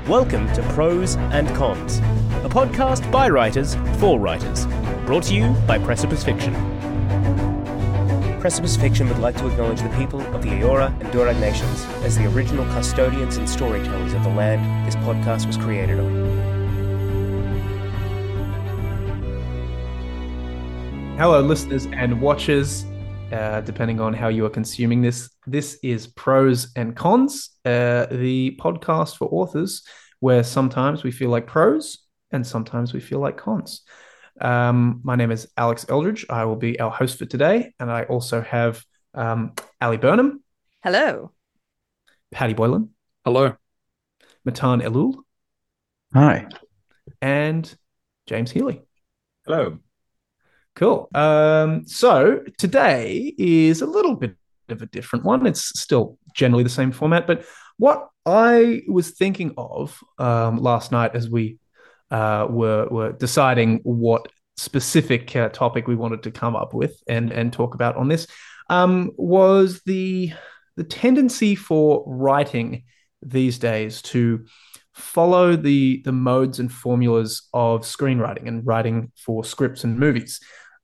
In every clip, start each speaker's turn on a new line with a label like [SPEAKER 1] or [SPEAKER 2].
[SPEAKER 1] Welcome to Pros and Cons, a podcast by writers for writers, brought to you by Precipice Fiction. Precipice Fiction would like to acknowledge the people of the Eora and Durag nations as the original custodians and storytellers of the land this podcast was created on.
[SPEAKER 2] Hello, listeners and watchers, depending on how you are consuming this. This is Pros and Cons, the podcast for authors, where sometimes we feel like pros and sometimes we feel like cons. My name is Alex Eldridge. I will be our host for today, and I also have Ali Burnham.
[SPEAKER 3] Hello.
[SPEAKER 2] Paddy Boylan.
[SPEAKER 4] Hello.
[SPEAKER 2] Matan Elul.
[SPEAKER 5] Hi.
[SPEAKER 2] And James Healy.
[SPEAKER 5] Hello.
[SPEAKER 2] Cool. So today is a little bit of a different one. It's still generally the same format, but what I was thinking of last night as we were deciding what specific topic we wanted to come up with and talk about on this was the tendency for writing these days to follow the modes and formulas of screenwriting and writing for scripts and movies.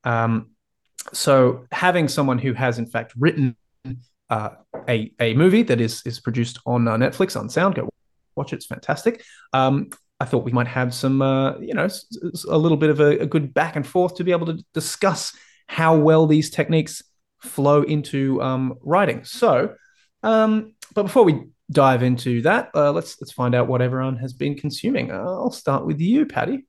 [SPEAKER 2] So having someone who has in fact written a movie that is produced on Netflix, on Sound, go watch it, it's fantastic. I thought we might have some, a little bit of a good back and forth to be able to discuss how well these techniques flow into writing. So, but before we dive into that, let's find out what everyone has been consuming. I'll start with you, Paddy.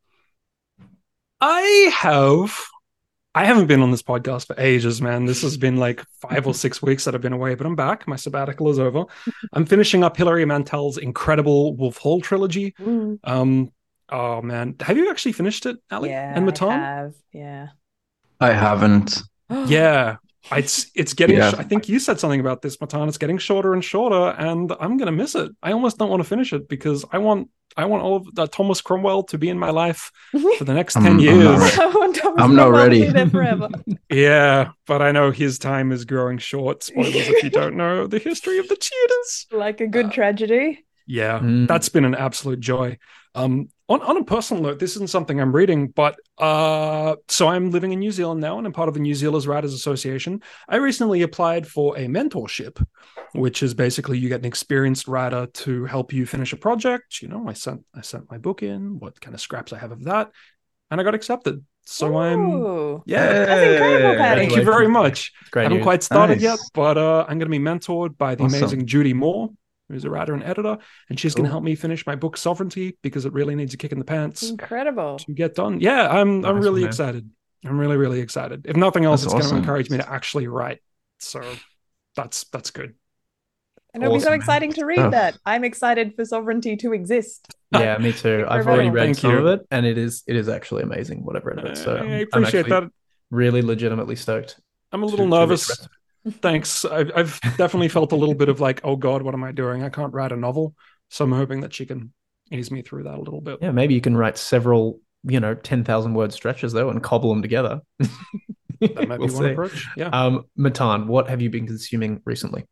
[SPEAKER 4] I haven't been on this podcast for ages, man. This has been like 5 or 6 weeks that I've been away, but I'm back. My sabbatical is over. I'm finishing up Hilary Mantel's incredible Wolf Hall trilogy. Oh man, have you actually finished it, Ali and Matan?
[SPEAKER 3] I have. Yeah,
[SPEAKER 5] I haven't.
[SPEAKER 4] Yeah, it's getting.
[SPEAKER 5] Yeah.
[SPEAKER 4] I think you said something about this, Matan. It's getting shorter and shorter, and I'm gonna miss it. I almost don't want to finish it because I want all of Thomas Cromwell to be in my life for the next 10 years.
[SPEAKER 5] I'm not ready.
[SPEAKER 3] Forever.
[SPEAKER 4] Yeah, but I know his time is growing short. Spoilers if you don't know the history of the Tudors.
[SPEAKER 3] Like a good tragedy.
[SPEAKER 4] Yeah, that's been an absolute joy. On a personal note, this isn't something I'm reading, but so I'm living in New Zealand now, and I'm part of the New Zealanders Writers Association. I recently applied for a mentorship, which is basically you get an experienced writer to help you finish a project. You know, I sent my book in, what kind of scraps I have of that, and I got accepted. So
[SPEAKER 3] Ooh.
[SPEAKER 4] yeah,
[SPEAKER 3] That's incredible, Paddy.
[SPEAKER 4] Thank you very much.
[SPEAKER 2] Great
[SPEAKER 4] I haven't
[SPEAKER 2] news.
[SPEAKER 4] quite started
[SPEAKER 5] Nice.
[SPEAKER 4] yet, but I'm going to be mentored by the
[SPEAKER 5] Awesome.
[SPEAKER 4] amazing Judy Moore, who's a writer and editor, and she's going to help me finish my book Sovereignty because it really needs a kick in the pants
[SPEAKER 3] Incredible.
[SPEAKER 4] to get done. Yeah, I'm
[SPEAKER 2] Nice
[SPEAKER 4] really
[SPEAKER 2] one, man.
[SPEAKER 4] excited. I'm really, really excited. If nothing else,
[SPEAKER 5] That's
[SPEAKER 4] it's going to
[SPEAKER 5] awesome.
[SPEAKER 4] encourage me to actually write. So that's good.
[SPEAKER 3] And it'll be so
[SPEAKER 2] Awesome, man.
[SPEAKER 3] exciting to read
[SPEAKER 5] Stuff.
[SPEAKER 3] that. I'm excited for Sovereignty to exist.
[SPEAKER 2] Yeah, me too. I've already read
[SPEAKER 4] Thank
[SPEAKER 2] some
[SPEAKER 4] you.
[SPEAKER 2] of it, and it is actually amazing what I've read of it. So
[SPEAKER 4] I
[SPEAKER 2] I'm
[SPEAKER 4] appreciate
[SPEAKER 2] actually
[SPEAKER 4] that.
[SPEAKER 2] really legitimately stoked.
[SPEAKER 4] I'm a
[SPEAKER 2] to
[SPEAKER 4] little
[SPEAKER 2] read the
[SPEAKER 4] nervous.
[SPEAKER 2] rest of it.
[SPEAKER 4] Thanks. I've definitely felt a little bit of like, oh God, what am I doing? I can't write a novel. So I'm hoping that she can ease me through that a little bit.
[SPEAKER 2] Yeah, maybe you can write several, 10,000 word stretches though, and cobble them together.
[SPEAKER 4] That might
[SPEAKER 2] We'll
[SPEAKER 4] be one
[SPEAKER 2] see.
[SPEAKER 4] approach. Yeah.
[SPEAKER 2] Matan, what have you been consuming recently?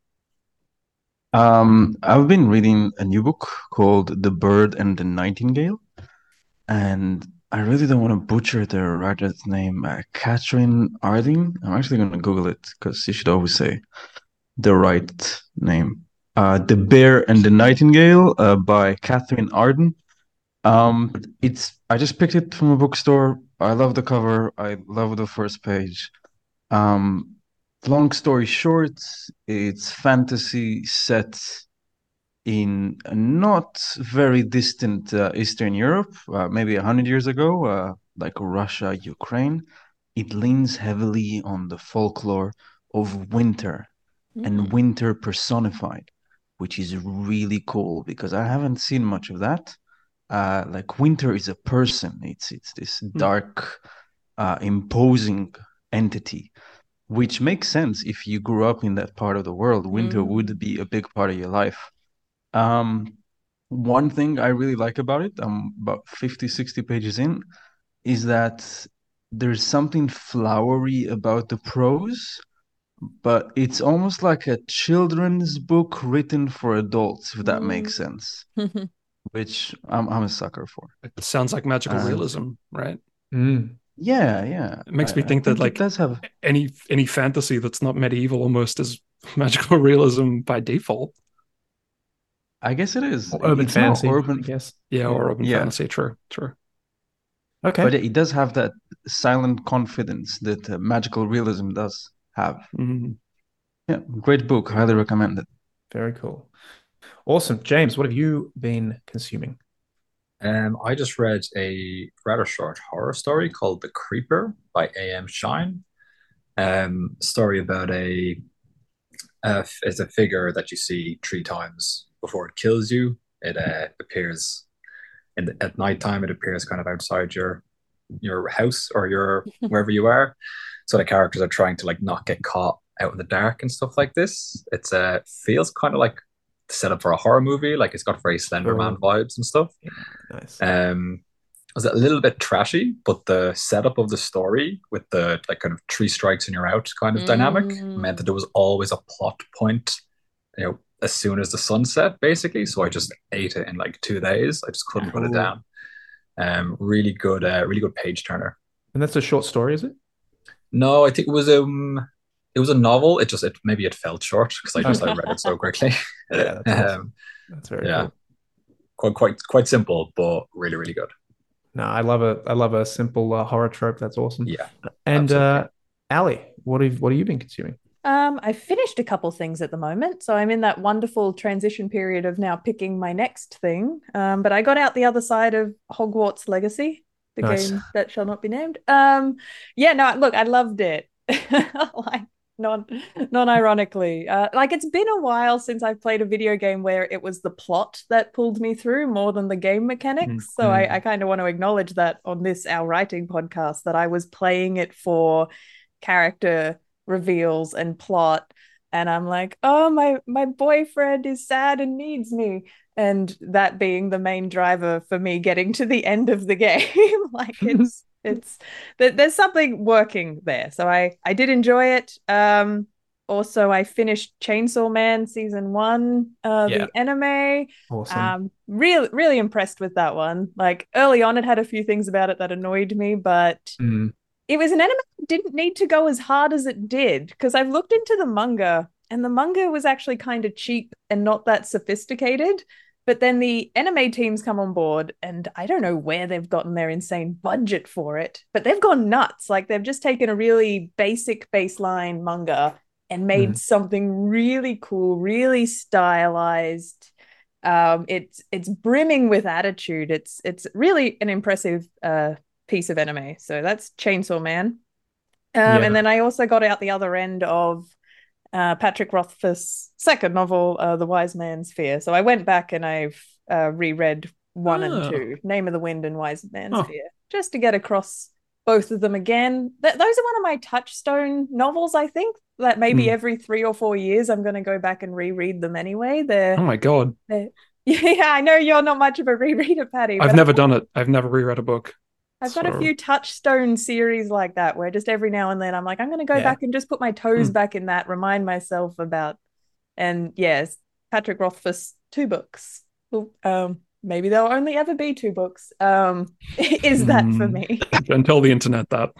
[SPEAKER 5] I've been reading a new book called The Bird and the Nightingale, and I really don't want to butcher the writer's name, Catherine Arding. I'm actually going to Google it because you should always say the right name. The Bear and the Nightingale by Catherine Arden. I just picked it from a bookstore. I love the cover. I love the first page. Long story short, it's fantasy set in a not very distant Eastern Europe, maybe 100 years ago, like Russia, Ukraine. It leans heavily on the folklore of winter and winter personified, which is really cool because I haven't seen much of that. Like winter is a person. It's this dark, imposing entity, which makes sense if you grew up in that part of the world. Winter would be a big part of your life. One thing I really like about it, I'm about 50, 60 pages in, is that there's something flowery about the prose, but it's almost like a children's book written for adults, if that makes sense. which I'm a sucker for.
[SPEAKER 4] It sounds like magical
[SPEAKER 5] And
[SPEAKER 4] realism, right?
[SPEAKER 2] Mm.
[SPEAKER 5] yeah,
[SPEAKER 4] It makes me
[SPEAKER 5] I
[SPEAKER 4] think that
[SPEAKER 5] think it
[SPEAKER 4] like
[SPEAKER 5] does have.
[SPEAKER 4] any fantasy that's not medieval almost is magical realism by default.
[SPEAKER 5] I guess it is.
[SPEAKER 2] Or urban
[SPEAKER 5] It's not
[SPEAKER 2] fantasy, I
[SPEAKER 5] urban.
[SPEAKER 2] guess.
[SPEAKER 4] Yeah, or urban
[SPEAKER 5] Yeah,
[SPEAKER 4] fantasy. True, true.
[SPEAKER 2] Okay.
[SPEAKER 5] but it does have that silent confidence that magical realism does have.
[SPEAKER 4] Mhm.
[SPEAKER 5] Yeah, great book. Highly recommend it.
[SPEAKER 2] Very cool. Awesome. James, what have you been consuming?
[SPEAKER 6] I just read a rather short horror story called The Creeper by A.M. Shine. Story about it's a figure that you see 3 times before it kills you. It appears at nighttime. It appears kind of outside your house or your wherever you are. So the characters are trying to like not get caught out in the dark and stuff like this. It's feels kind of like set up for a horror movie. Like it's got very Slender Man vibes and stuff.
[SPEAKER 2] Yeah, nice.
[SPEAKER 6] It was a little bit trashy, but the setup of the story with the like kind of 3 strikes and you're out kind of dynamic meant that there was always a plot point, as soon as the sun set, basically. So I just ate it in like 2 days. I just couldn't put it down. Really good page turner.
[SPEAKER 2] And that's a short story, is it?
[SPEAKER 6] No, I think it was a novel. Maybe it felt short because I read it so quickly.
[SPEAKER 2] Yeah, that's awesome. That's very cool.
[SPEAKER 6] Quite simple, but really, really good.
[SPEAKER 2] No, I love a simple horror trope. That's awesome.
[SPEAKER 6] Yeah.
[SPEAKER 2] And Ali, what have you been consuming?
[SPEAKER 3] I finished a couple things at the moment, so I'm in that wonderful transition period of now picking my next thing. But I got out the other side of Hogwarts Legacy, the game that shall not be named. Yeah, no, look, I loved it. Like non-ironically. Like it's been a while since I've played a video game where it was the plot that pulled me through more than the game mechanics. So I kind of want to acknowledge that on this our writing podcast that I was playing it for character reveals and plot, and I'm like, oh, my boyfriend is sad and needs me, and that being the main driver for me getting to the end of the game. Like it's there's something working there, so I did enjoy it. Also I finished Chainsaw Man season 1, the anime.
[SPEAKER 2] Awesome.
[SPEAKER 3] Really impressed with that one. Like early on it had a few things about it that annoyed me, but it was an anime that didn't need to go as hard as it did, because I've looked into the manga and the manga was actually kind of cheap and not that sophisticated. But then the anime teams come on board and I don't know where they've gotten their insane budget for it, but they've gone nuts. Like they've just taken a really basic baseline manga and made something really cool, really stylized. It's brimming with attitude. It's really an impressive piece of anime. So that's Chainsaw Man. And then I also got out the other end of Patrick Rothfuss's second novel, The Wise Man's Fear. So I went back and I've reread 1 and 2, Name of the Wind and Wise Man's Fear, just to get across both of them again. Those are one of my touchstone novels, I think, that maybe every 3 or 4 years I'm going to go back and reread them anyway.
[SPEAKER 4] Oh my God.
[SPEAKER 3] Yeah, I know you're not much of a rereader, Patty.
[SPEAKER 4] I've never done it. I've never reread a book.
[SPEAKER 3] I've got a few touchstone series like that where just every now and then I'm like, I'm going to go back and just put my toes back in that, remind myself about, and yes, Patrick Rothfuss, 2 books. Maybe there'll only ever be 2 books. Is that for me?
[SPEAKER 4] Don't tell the internet that.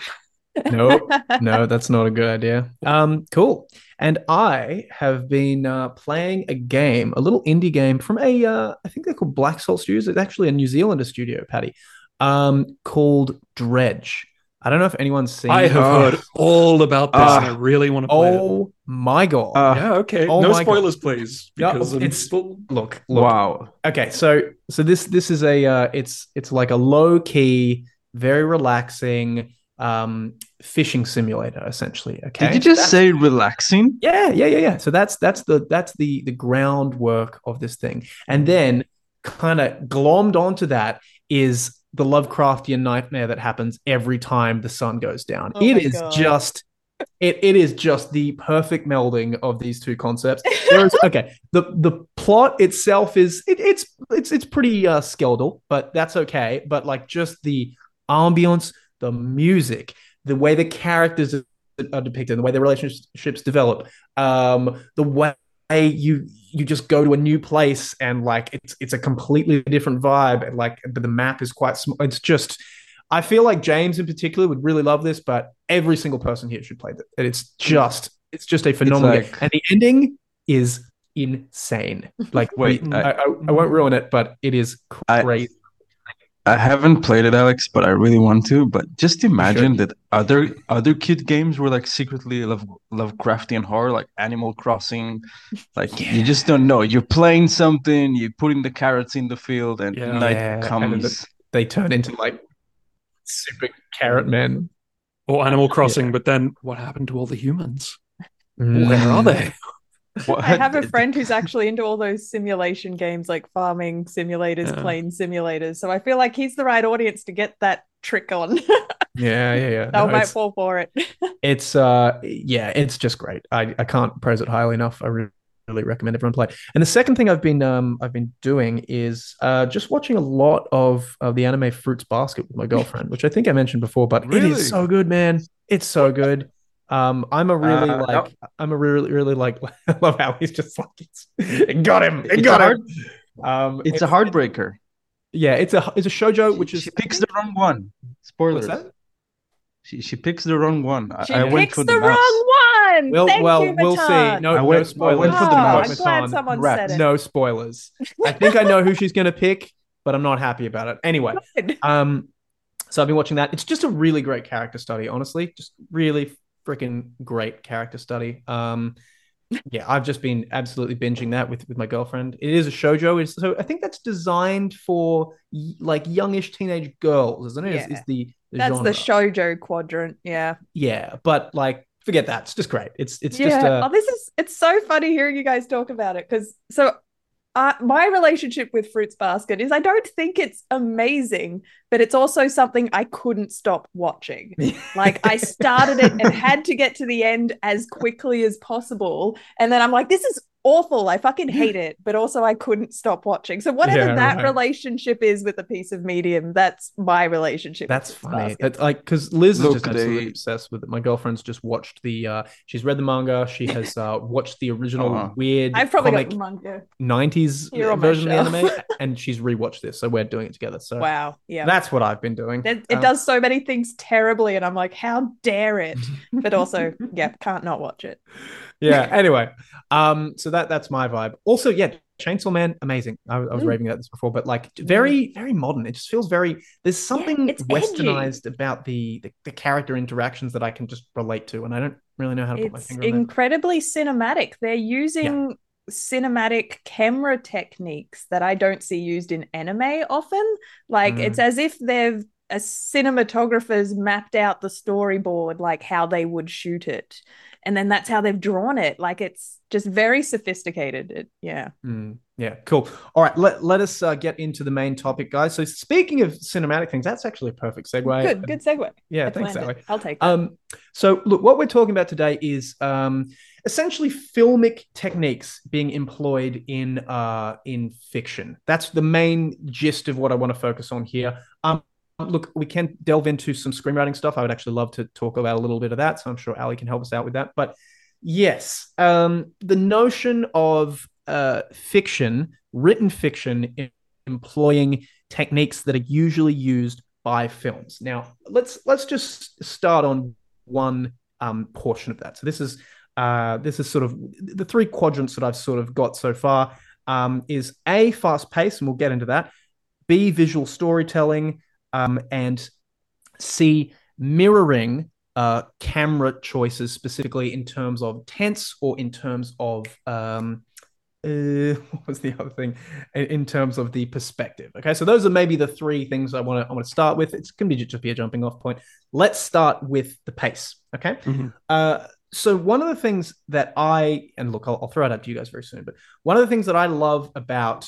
[SPEAKER 2] No, that's not a good idea. Cool. And I have been playing a game, a little indie game from I think they're called Black Salt Studios. It's actually a New Zealander studio, Patty. Called Dredge. I don't know if anyone's seen
[SPEAKER 4] I have heard all about this and I really want to play it.
[SPEAKER 2] Oh my God.
[SPEAKER 4] Yeah, okay. No spoilers, please. Because
[SPEAKER 2] look.
[SPEAKER 5] Wow.
[SPEAKER 2] Okay, so this is it's like a low key, very relaxing fishing simulator, essentially. Okay.
[SPEAKER 5] Did you just say relaxing?
[SPEAKER 2] Yeah. So that's the groundwork of this thing. And then kind of glommed onto that is the Lovecraftian nightmare that happens every time the sun goes down. It is just the perfect melding of these two concepts. The plot itself is it's pretty skeletal, but that's okay. But like just the ambience, the music, the way the characters are depicted, the way the relationships develop, the way you just go to a new place and like it's a completely different vibe, and like but the map is quite small. It's just I feel like James in particular would really love this, but every single person here should play it. And it's just a phenomenal game. And the ending is insane. Like
[SPEAKER 5] Wait,
[SPEAKER 2] I won't ruin it, but it is crazy.
[SPEAKER 5] I haven't played it, Alex, but I really want to. But just imagine that other kid games were like secretly Lovecraftian horror, like Animal Crossing. Like you just don't know. You're playing something, you're putting the carrots in the field, and night comes.
[SPEAKER 2] And they turn into like super carrot men.
[SPEAKER 4] Or Animal Crossing, but then what happened to all the humans? Where are they?
[SPEAKER 3] I have a friend who's actually into all those simulation games like farming simulators, plane simulators. So I feel like he's the right audience to get that trick on.
[SPEAKER 2] Yeah.
[SPEAKER 3] I might fall for it.
[SPEAKER 2] It's just great. I can't praise it highly enough. I really recommend everyone play. And the second thing I've been doing is just watching a lot of the anime Fruits Basket with my girlfriend, which I think I mentioned before, but it is so good, man. It's so good. I'm a really like I love how he's just like it got him. It's
[SPEAKER 5] a heartbreaker.
[SPEAKER 2] Yeah, it's a shoujo, which is
[SPEAKER 5] she picks the wrong one. Spoilers.
[SPEAKER 2] What's that?
[SPEAKER 5] She picks the wrong one.
[SPEAKER 3] I went for the wrong one.
[SPEAKER 2] We'll see. No spoilers.
[SPEAKER 5] I went for the mouse.
[SPEAKER 3] I'm glad someone said it.
[SPEAKER 2] No spoilers. I think I know who she's going to pick, but I'm not happy about it. Anyway, so I've been watching that. It's just a really great character study, honestly. Just really freaking great character study. I've just been absolutely binging that with my girlfriend. It is a shoujo, so I think that's designed for like youngish teenage girls, isn't it?
[SPEAKER 3] Yeah.
[SPEAKER 2] Is the
[SPEAKER 3] that's
[SPEAKER 2] genre.
[SPEAKER 3] the shoujo quadrant. Yeah,
[SPEAKER 2] but like forget that. It's just great. It's just
[SPEAKER 3] it's so funny hearing you guys talk about it because my relationship with Fruits Basket is I don't think it's amazing, but it's also something I couldn't stop watching. Like I started it and had to get to the end as quickly as possible. And then I'm like, this is awful. I fucking hate it. But also I couldn't stop watching. So whatever relationship is with a piece of medium, that's my relationship.
[SPEAKER 2] That's funny. It's like because Liz is just absolutely obsessed with it. My girlfriend's just watched she's read the manga. She has watched the original weird
[SPEAKER 3] I've probably got the manga
[SPEAKER 2] 90s version of the anime, and she's rewatched this. So we're doing it together. So
[SPEAKER 3] wow. Yeah.
[SPEAKER 2] That's what I've been doing.
[SPEAKER 3] It does so many things terribly, and I'm like, how dare it? But also, can't not watch it.
[SPEAKER 2] Yeah. Anyway, so that's my vibe. Also, Chainsaw Man, amazing. I was raving about this before, but like very, very modern. It just feels very. There's something westernized about the character interactions that I can just relate to, and I don't really know how to put my finger on it. It's
[SPEAKER 3] incredibly cinematic. They're using cinematic camera techniques that I don't see used in anime often. Like it's as if they've cinematographers mapped out the storyboard, like how they would shoot it, and then that's how they've drawn it. Like it's just very sophisticated. Yeah,
[SPEAKER 2] cool. All right, let us get into the main topic, guys. So speaking of cinematic things, that's actually a perfect segue.
[SPEAKER 3] Good segue.
[SPEAKER 2] Yeah, thanks, Sally.
[SPEAKER 3] I'll take that.
[SPEAKER 2] So look, what we're talking about today is essentially filmic techniques being employed in fiction. That's the main gist of what I want to focus on here. Look, we can delve into some screenwriting stuff. I would actually love to talk about a little bit of that, so I'm sure Ali can help us out with that. But yes, the notion of written fiction, employing techniques that are usually used by films. Now, let's just start on one portion of that. So this is sort of the three quadrants that I've sort of got so far. Is A, fast pace, and we'll get into that. B, visual storytelling. And C, mirroring camera choices, specifically in terms of tense or in terms of what was the other thing? In terms of the perspective. Okay, so those are maybe the three things I want to start with. It's going to just be a jumping off point. Let's start with the pace. Okay. So one of the things that I'll throw it out to you guys very soon, but one of the things that I love about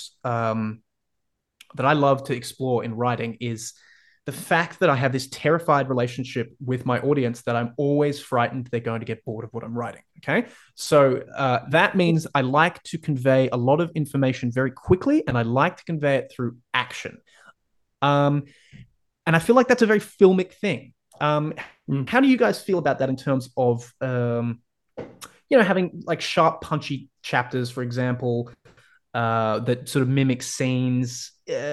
[SPEAKER 2] that I love to explore in writing is the fact that I have this terrified relationship with my audience that I'm always frightened they're going to get bored of what I'm writing. Okay. So that means I like to convey a lot of information very quickly, and I like to convey it through action. And I feel like that's a very filmic thing. How do you guys feel about that in terms of, having like sharp, punchy chapters, for example, that sort of mimic scenes,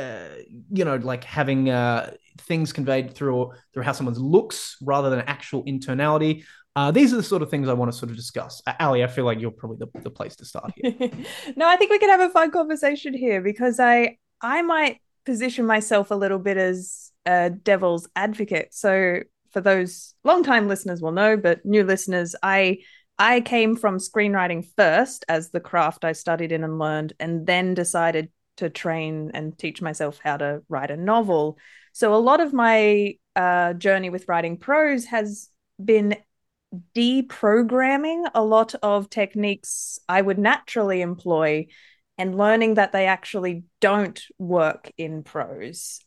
[SPEAKER 2] like having things conveyed through how someone looks rather than actual internality. These are the sort of things I want to sort of discuss. Ali, I feel like you're probably the place to start here.
[SPEAKER 3] No, I think we can have a fun conversation here because I might position myself a little bit as a devil's advocate. So for those long-time listeners will know, but new listeners, I came from screenwriting first as the craft I studied in and learned, and then decided to train and teach myself how to write a novel. So a lot of my journey with writing prose has been deprogramming a lot of techniques I would naturally employ and learning that they actually don't work in prose.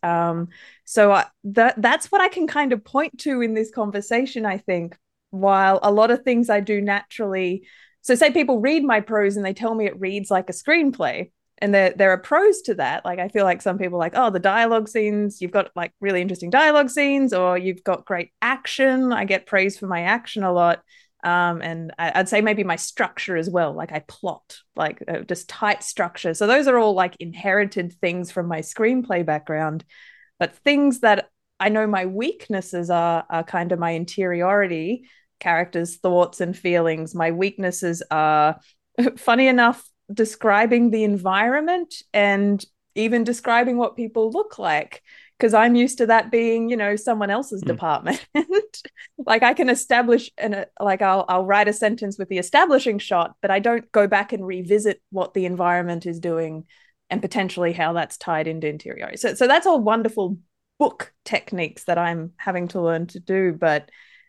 [SPEAKER 3] So that's what I can kind of point to in this conversation, I think, while a lot of things I do naturally. So say people read my prose and they tell me it reads like a screenplay. And there are pros to that. Like, I feel like some people are like, oh, the dialogue scenes, you've got like really interesting dialogue scenes, or you've got great action. I get praise for my action a lot. And I'd say maybe my structure as well. Like I plot, like just tight structure. So those are all like inherited things from my screenplay background. But things that I know my weaknesses are kind of my interiority, characters' thoughts and feelings. My weaknesses are, funny enough, describing the environment and even describing what people look like, because I'm used to that being, someone else's department. Like I can establish I'll write a sentence with the establishing shot, but I don't go back and revisit what the environment is doing and potentially how that's tied into interiority. So that's all wonderful book techniques that I'm having to learn to do. But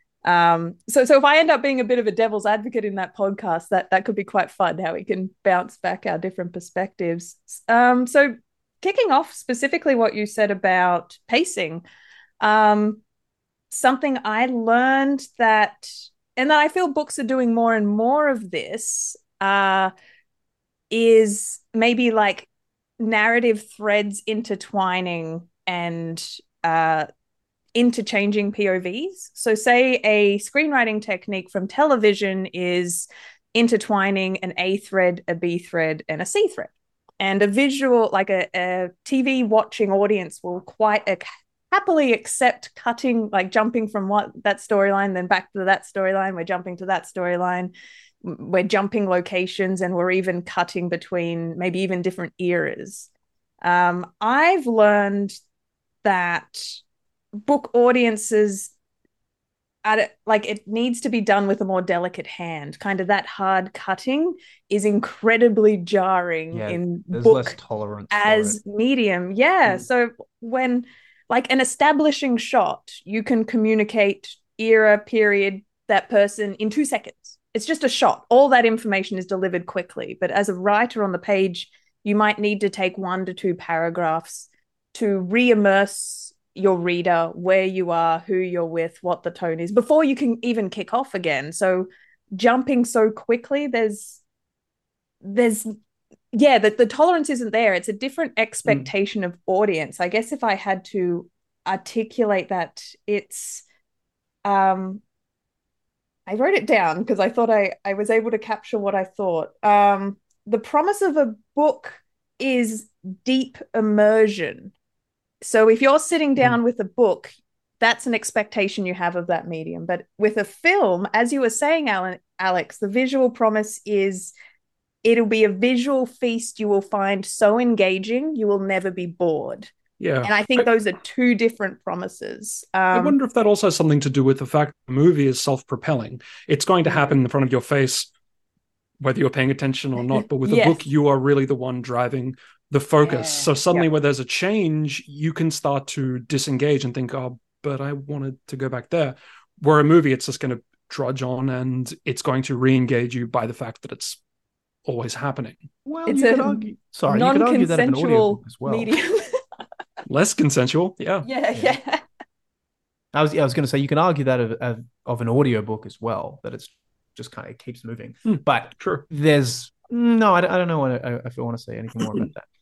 [SPEAKER 3] so if I end up being a bit of a devil's advocate in that podcast, that could be quite fun, how we can bounce back our different perspectives. So kicking off specifically what you said about pacing, something I learned and that I feel books are doing more and more of this, is maybe like narrative threads intertwining and interchanging POVs. So say a screenwriting technique from television is intertwining an A thread, a B thread, and a C thread. And a visual, like a TV watching audience will quite happily accept cutting, like jumping from that storyline, then back to that storyline, we're jumping to that storyline, we're jumping locations, and we're even cutting between maybe even different eras. I've learned that book audiences, it needs to be done with a more delicate hand. Kind of that hard cutting is incredibly jarring in
[SPEAKER 2] there's
[SPEAKER 3] book
[SPEAKER 2] less tolerance
[SPEAKER 3] as medium. Yeah. So when like an establishing shot, you can communicate era, period, that person in 2 seconds. It's just a shot. All that information is delivered quickly. But as a writer on the page, you might need to take 1 to 2 paragraphs to re-immerse your reader where you are, who you're with, what the tone is, before you can even kick off again. So jumping so quickly, the tolerance isn't there. It's a different expectation of audience. I guess if I had to articulate that, it's I wrote it down because I thought I was able to capture what I thought. The promise of a book is deep immersion. So if you're sitting down with a book, that's an expectation you have of that medium. But with a film, as you were saying, Alex, the visual promise is it'll be a visual feast you will find so engaging you will never be bored.
[SPEAKER 4] Yeah.
[SPEAKER 3] And I think those are 2 different promises.
[SPEAKER 4] I wonder if that also has something to do with the fact that the movie is self-propelling. It's going to happen in front of your face, whether you're paying attention or not. But with a book, you are really the one driving the focus. So suddenly where there's a change, you can start to disengage and think, oh, but I wanted to go back there. Where a movie, it's just going to trudge on and it's going to re-engage you by the fact that it's always happening.
[SPEAKER 2] Well, you could argue that of an audiobook as well.
[SPEAKER 3] Medium.
[SPEAKER 4] Less consensual, yeah.
[SPEAKER 3] Yeah.
[SPEAKER 2] I was going to say you can argue that of an audiobook as well, that it's just kind of keeps moving. But
[SPEAKER 4] sure,
[SPEAKER 2] there's I don't know if I want to say anything more about that.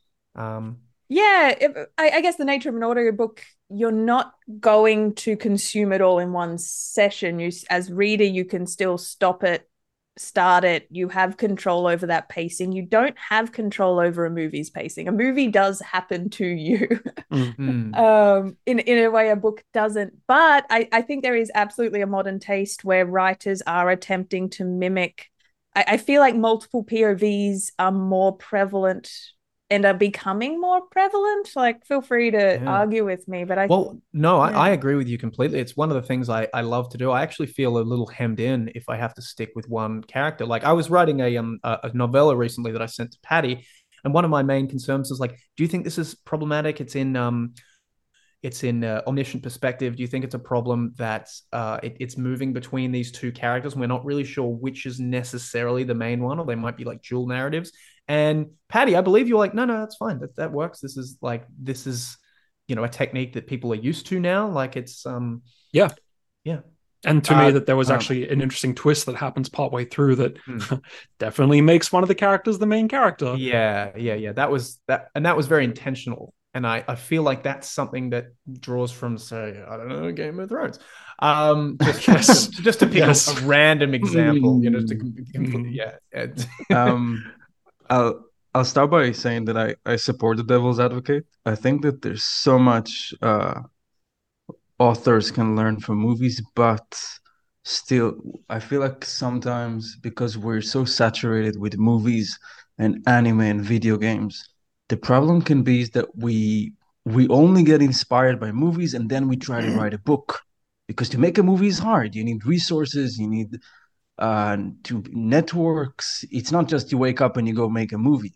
[SPEAKER 3] I guess the nature of an audiobook, you're not going to consume it all in one session. As reader, you can still stop it start it, you have control over that pacing. You don't have control over a movie's pacing. A movie does happen to you. In a way a book doesn't. But I think there is absolutely a modern taste where writers are attempting to mimic. I feel like multiple POVs are more prevalent and are becoming more prevalent. Like, feel free to argue with me, but
[SPEAKER 2] I agree with you completely. It's one of the things I love to do. I actually feel a little hemmed in if I have to stick with one character. Like, I was writing a novella recently that I sent to Patty, and one of my main concerns was like, do you think this is problematic? It's in omniscient perspective. Do you think it's a problem that it's moving between these two characters and we're not really sure which is necessarily the main one, or they might be like dual narratives? And Patty, I believe you're like, no, that's fine. That works. This is a technique that people are used to now. Like, it's
[SPEAKER 4] yeah. And to me, that there was actually an
[SPEAKER 2] Hmm.
[SPEAKER 4] interesting twist that happens partway through that definitely makes one of the characters the main character.
[SPEAKER 2] Yeah. That was very intentional. And I feel like that's something that draws from, say, I don't know, Game of Thrones. Just to pick a random example,
[SPEAKER 5] I'll start by saying that I support the devil's advocate. I think that there's so much authors can learn from movies, but still, I feel like sometimes because we're so saturated with movies and anime and video games, the problem can be that we only get inspired by movies and then we try to write a book. Because to make a movie is hard. You need resources, you need to networks. It's not just you wake up and you go make a movie.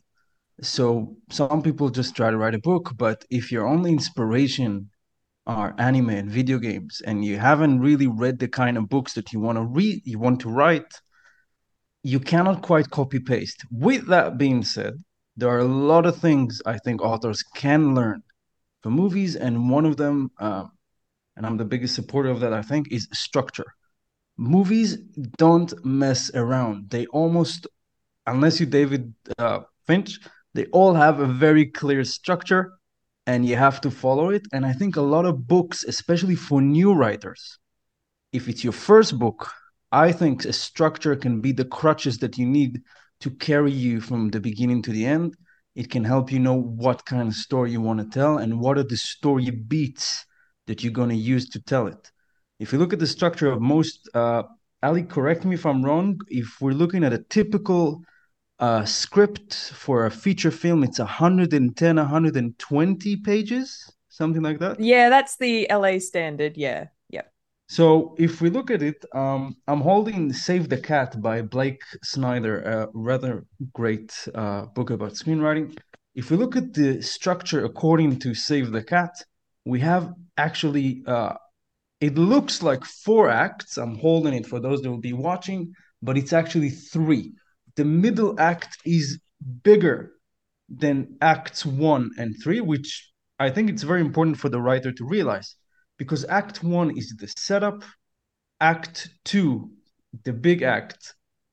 [SPEAKER 5] So some people just try to write a book, but if your only inspiration are anime and video games and you haven't really read the kind of books that you want to read, you want to write, you cannot quite copy paste. With that being said, there are a lot of things I think authors can learn from movies, and one of them, and I'm the biggest supporter of that, I think, is structure. Movies don't mess around. They almost, unless you David Finch, they all have a very clear structure and you have to follow it. And I think a lot of books, especially for new writers, if it's your first book, I think a structure can be the crutches that you need to carry you from the beginning to the end. It can help you know what kind of story you want to tell and what are the story beats that you're going to use to tell it. If you look at the structure of most, Ali, correct me if I'm wrong, if we're looking at a typical script for a feature film, it's 110, 120 pages, something like that.
[SPEAKER 3] Yeah, that's the LA standard. Yeah.
[SPEAKER 5] So if we look at it, I'm holding Save the Cat by Blake Snyder, a rather great book about screenwriting. If we look at the structure according to Save the Cat, we have actually, it looks like 4 acts. I'm holding it for those that will be watching, but it's actually 3. The middle act is bigger than acts 1 and 3, which I think it's very important for the writer to realize. Because Act 1 is the setup. Act 2, the big act,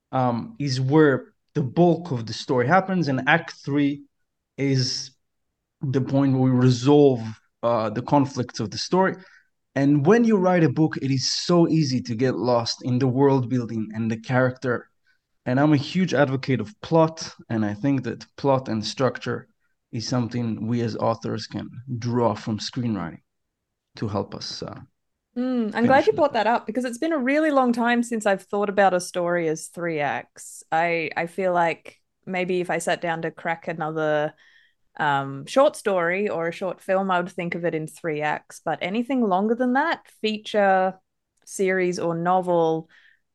[SPEAKER 5] is where the bulk of the story happens. And Act 3 is the point where we resolve the conflicts of the story. And when you write a book, it is so easy to get lost in the world building and the character. And I'm a huge advocate of plot. And I think that plot and structure is something we as authors can draw from screenwriting to help us.
[SPEAKER 3] I'm glad you brought that up because it's been a really long time since I've thought about a story as 3 acts. I feel like maybe if I sat down to crack another short story or a short film, I would think of it in 3 acts. But anything longer than that, feature, series, or novel,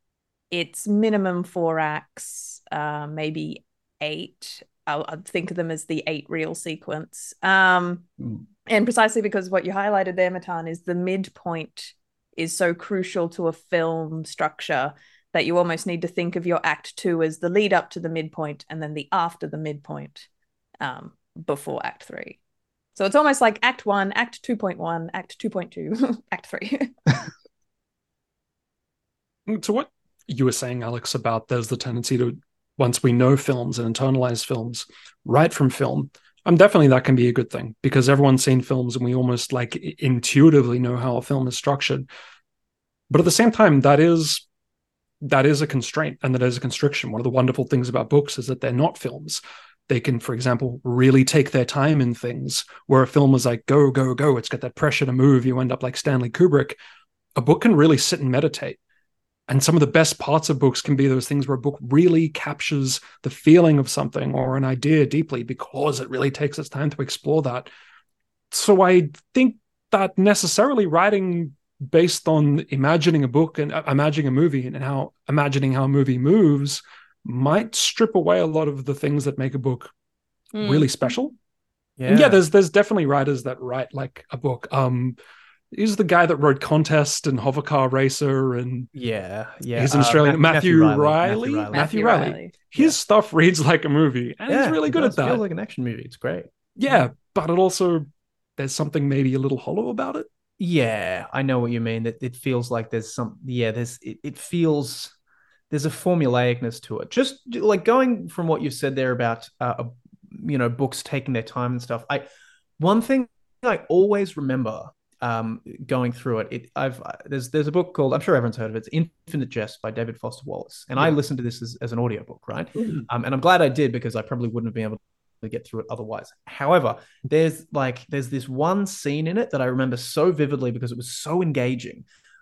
[SPEAKER 3] it's minimum 4 acts, maybe 8. I'd think of them as the 8 reel sequence. And precisely because what you highlighted there, Matan, is the midpoint is so crucial to a film structure that you almost need to think of your Act 2 as the lead up to the midpoint and then the after the midpoint before Act 3. So it's almost like Act 1, Act 2.1, Act 2.2, Act 3.
[SPEAKER 4] To what you were saying, Alex, about there's the tendency to, once we know films and internalize films, write from film, definitely that can be a good thing because everyone's seen films and we almost like intuitively know how a film is structured. But at the same time, that is that is a constraint and that is a constriction. One of the wonderful things about books is that they're not films. They can, for example, really take their time in things, where a film is like, go, go, go. It's got that pressure to move. You end up like Stanley Kubrick. A book can really sit and meditate. And some of the best parts of books can be those things where a book really captures the feeling of something or an idea deeply because it really takes its time to explore that. So I think that necessarily writing based on imagining a book and imagining a movie and imagining how a movie moves might strip away a lot of the things that make a book really special. Yeah, there's definitely writers that write like a book. He's the guy that wrote Contest and Hovercar Racer, and he's an Australian. Matthew Riley. His stuff reads like a movie, and he's really good at that.
[SPEAKER 2] It feels like an action movie. It's great.
[SPEAKER 4] Yeah, but it also, there's something maybe a little hollow about it.
[SPEAKER 2] Yeah, I know what you mean. That it feels like there's some. Yeah, it feels there's a formulaicness to it. Just like going from what you said there about books taking their time and stuff. One thing I always remember going through it, there's a book called, I'm sure everyone's heard of it, it's Infinite Jest by David Foster Wallace, and I listened to this as an audiobook, right? And I'm glad I did, because I probably wouldn't have been able to get through it otherwise. However, there's this one scene in it that I remember so vividly because it was so engaging,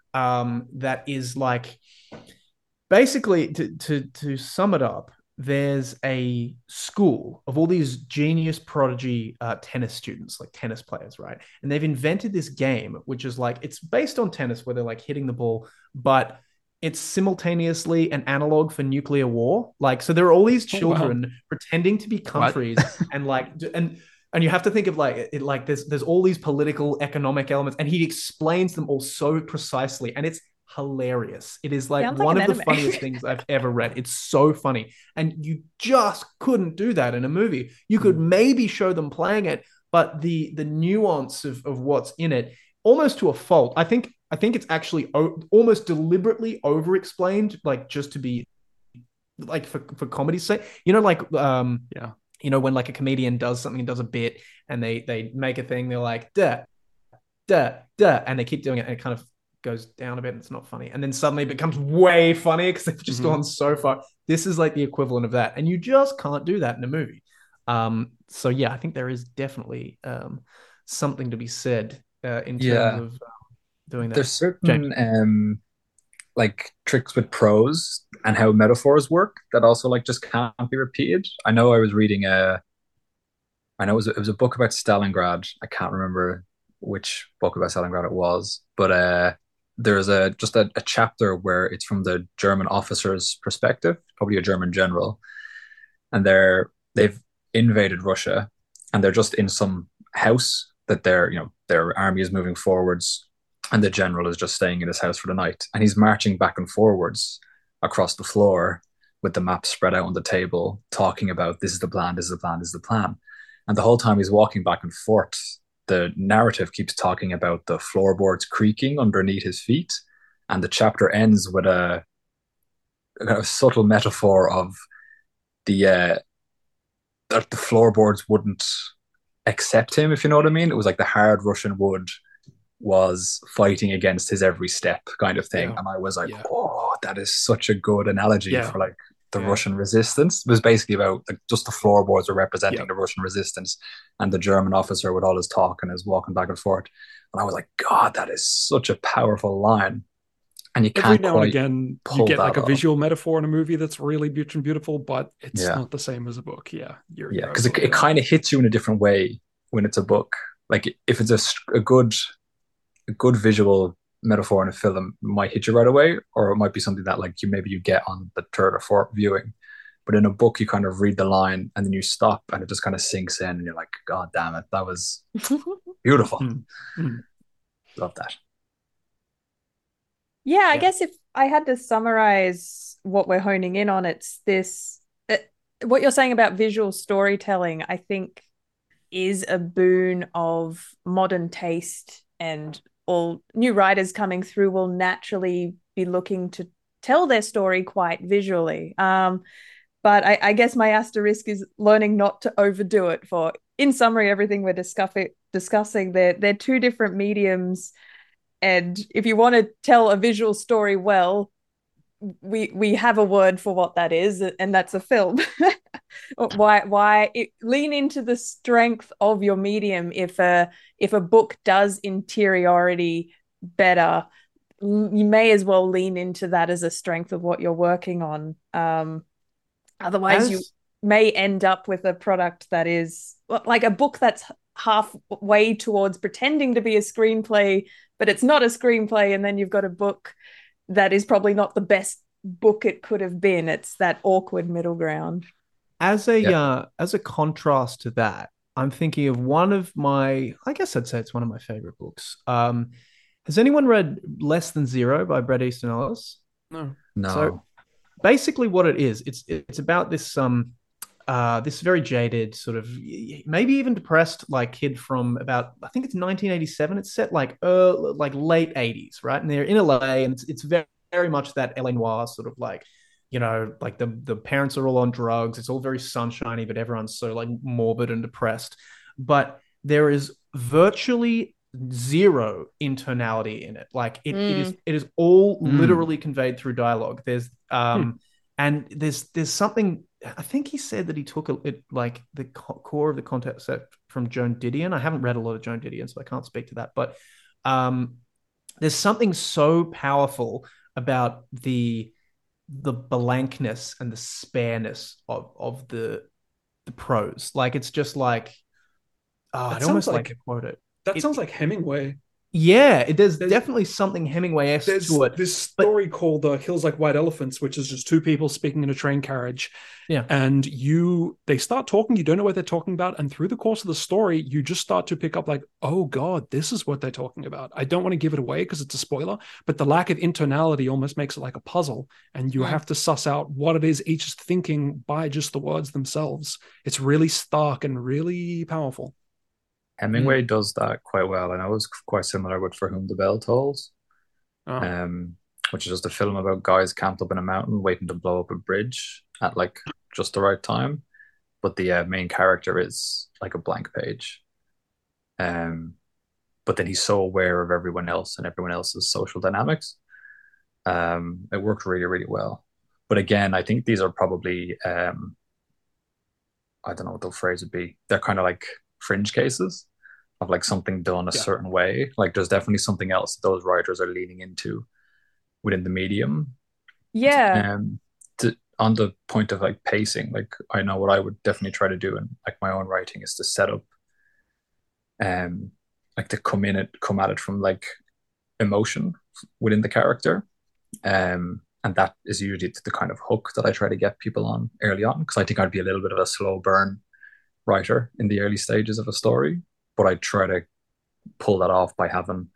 [SPEAKER 2] that is like, basically, to sum it up, there's a school of all these genius prodigy tennis students, like tennis players, right? And they've invented this game, which is like, it's based on tennis where they're like hitting the ball, but it's simultaneously an analog for nuclear war. Like, so there are all these children pretending to be countries and like, and you have to think of like, it like there's all these political, economic elements, and he explains them all so precisely, and it's hilarious. It is like one of the funniest things I've ever read. It's so funny, and you just couldn't do that in a movie. You could maybe show them playing it, but the nuance of what's in it, almost to a fault. I think it's actually almost deliberately over explained, like just to be like for comedy's sake. Like when like a comedian does something and does a bit, and they make a thing, they're like duh, and they keep doing it, and it kind of goes down a bit and it's not funny, and then suddenly it becomes way funny because they've just gone so far. This is like the equivalent of that, and you just can't do that in a movie. So yeah, I think there is definitely something to be said in terms of doing that.
[SPEAKER 6] There's certain like tricks with prose and how metaphors work that also like just can't be repeated. I know I was reading it was a book about Stalingrad. I can't remember which book about Stalingrad it was, but there's a chapter where it's from the German officer's perspective, probably a German general, and they've invaded Russia, and they're just in some house that their army is moving forwards, and the general is just staying in his house for the night, and he's marching back and forwards across the floor with the map spread out on the table, talking about this is the plan, this is the plan, this is the plan, and the whole time he's walking back and forth, the narrative keeps talking about the floorboards creaking underneath his feet, and the chapter ends with a kind of subtle metaphor of that the floorboards wouldn't accept him, if you know what I mean. It was like the hard Russian wood was fighting against his every step kind of thing. And I was like, oh, that is such a good analogy for like the Russian resistance. It was basically about like just the floorboards were representing the Russian resistance, and the German officer with all his talk and his walking back and forth. And I was like, God, that is such a powerful line. And you can't
[SPEAKER 4] every now and again you get like a visual metaphor in a movie that's really beautiful, but it's not the same as a book.
[SPEAKER 6] Because it kind of hits you in a different way when it's a book. Like if it's a good visual metaphor in a film, it might hit you right away, or it might be something that like you get on the third or fourth viewing. But in a book, you kind of read the line and then you stop, and it just kind of sinks in, and you're like, God damn it, that was beautiful. Love that.
[SPEAKER 3] Yeah, I guess if I had to summarize what we're honing in on, it's this, what you're saying about visual storytelling, I think is a boon of modern taste, and all new writers coming through will naturally be looking to tell their story quite visually. But I guess my asterisk is learning not to overdo it. For, in summary, everything we're discussing, they're two different mediums. And if you want to tell a visual story well, we have a word for what that is, and that's a film. Lean into the strength of your medium. If a book does interiority better, you may as well lean into that as a strength of what you're working on. Otherwise, you may end up with a product that is like a book that's halfway towards pretending to be a screenplay, but it's not a screenplay, and then you've got a book that is probably not the best book it could have been. It's that awkward middle ground.
[SPEAKER 2] As a contrast to that, I'm thinking of one of my, I guess I'd say it's one of my favorite books. Has anyone read Less Than Zero by Bret Easton Ellis?
[SPEAKER 4] No.
[SPEAKER 2] So basically what it is, it's about this this very jaded, sort of maybe even depressed, like, kid from about, I think it's 1987. It's set like late 80s, right? And they're in LA, and it's very, very much that LA noir sort of, like, like the parents are all on drugs. It's all very sunshiny, but everyone's so, like, morbid and depressed. But there is virtually zero internality in it. Like it is all literally conveyed through dialogue. There's and there's something. I think he said that he took like the core of the concept from Joan Didion. I haven't read a lot of Joan Didion, so I can't speak to that. But there's something so powerful about the blankness and the spareness of the prose. Like, it's just like, I'd almost like to quote it.
[SPEAKER 4] That sounds like Hemingway.
[SPEAKER 2] Yeah, there's definitely something Hemingway-esque to it.
[SPEAKER 4] This story called Hills Like White Elephants, which is just two people speaking in a train carriage.
[SPEAKER 2] Yeah.
[SPEAKER 4] And they start talking, you don't know what they're talking about. And through the course of the story, you just start to pick up, like, oh God, this is what they're talking about. I don't want to give it away because it's a spoiler, but the lack of internality almost makes it like a puzzle. And you have to suss out what it is each is thinking by just the words themselves. It's really stark and really powerful.
[SPEAKER 6] Hemingway does that quite well. I know it's quite similar with For Whom the Bell Tolls, which is just a film about guys camped up in a mountain waiting to blow up a bridge at, like, just the right time. But the main character is like a blank page. But then he's so aware of everyone else and everyone else's social dynamics. It worked really, really well. But again, I think these are probably, I don't know what the phrase would be. They're kind of like fringe cases of, like, something done a certain way. Like, there's definitely something else that those writers are leaning into within the medium.
[SPEAKER 3] Yeah.
[SPEAKER 6] On the point of, like, pacing, like, I know what I would definitely try to do in, like, my own writing is to set up, like, to come at it from, like, emotion within the character, and that is usually the kind of hook that I try to get people on early on, because I think I'd be a little bit of a slow burn writer in the early stages of a story, but I try to pull that off by having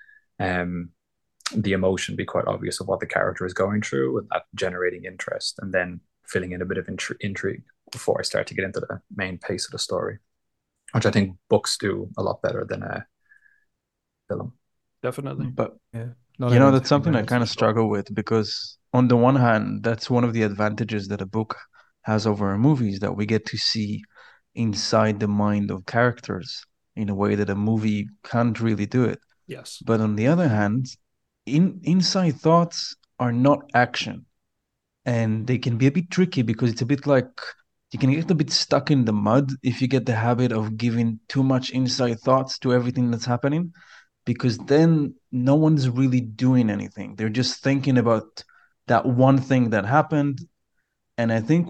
[SPEAKER 6] the emotion be quite obvious of what the character is going through, and that generating interest, and then filling in a bit of intrigue before I start to get into the main pace of the story, which I think books do a lot better than a film.
[SPEAKER 4] Definitely.
[SPEAKER 5] But
[SPEAKER 2] yeah,
[SPEAKER 5] that's something I kind of struggle with, because on the one hand, that's one of the advantages that a book has over a movie, is that we get to see inside the mind of characters in a way that a movie can't really do it.
[SPEAKER 4] Yes.
[SPEAKER 5] But on the other hand, inside thoughts are not action, and they can be a bit tricky, because it's a bit like you can get a bit stuck in the mud if you get the habit of giving too much inside thoughts to everything that's happening, because then no one's really doing anything. They're just thinking about that one thing that happened. And I think